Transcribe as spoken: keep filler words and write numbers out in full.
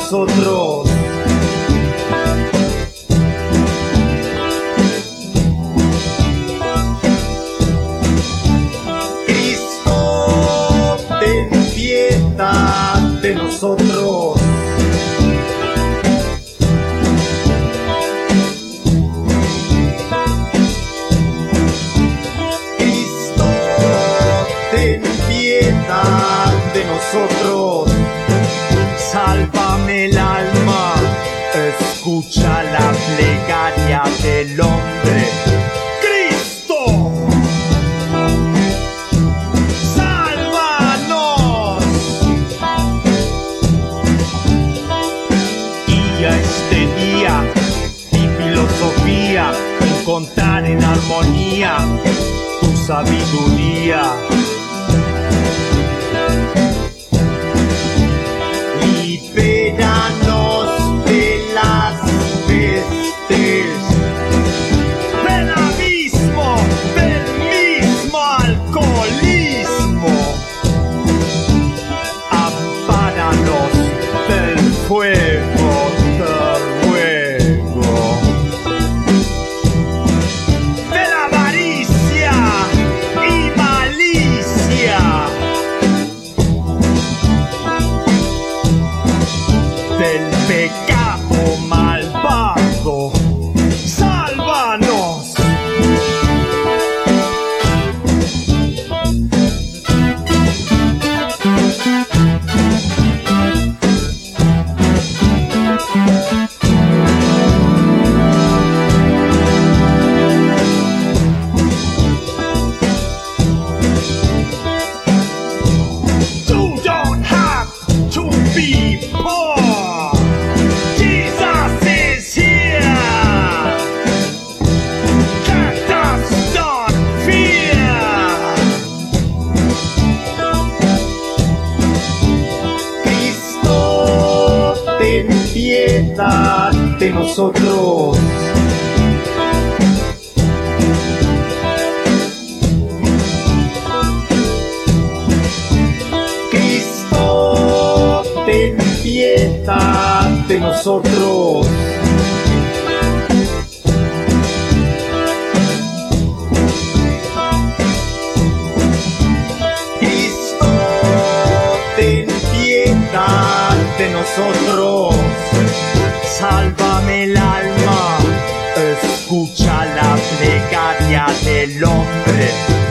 nosotros. Cristo, ten piedad de nosotros. Cristo, ten piedad de nosotros. Sálvame el alma, escucha la plegaria del hombre. ¡Cristo! ¡Sálvanos! Y a este día, mi filosofía, encontrar en armonía tu sabiduría. Libéranos de las pestes, del abismo, del mismo alcoholismo. Ampáranos del fuego, te ruego. De la avaricia y malicia. Del pecado malvado, sálvanos. You don't have to be poor. Ten piedad de nosotros. Cristo, ten piedad de nosotros. Cristo, ten piedad de nosotros. Sálvame el alma, escucha la plegaria del hombre.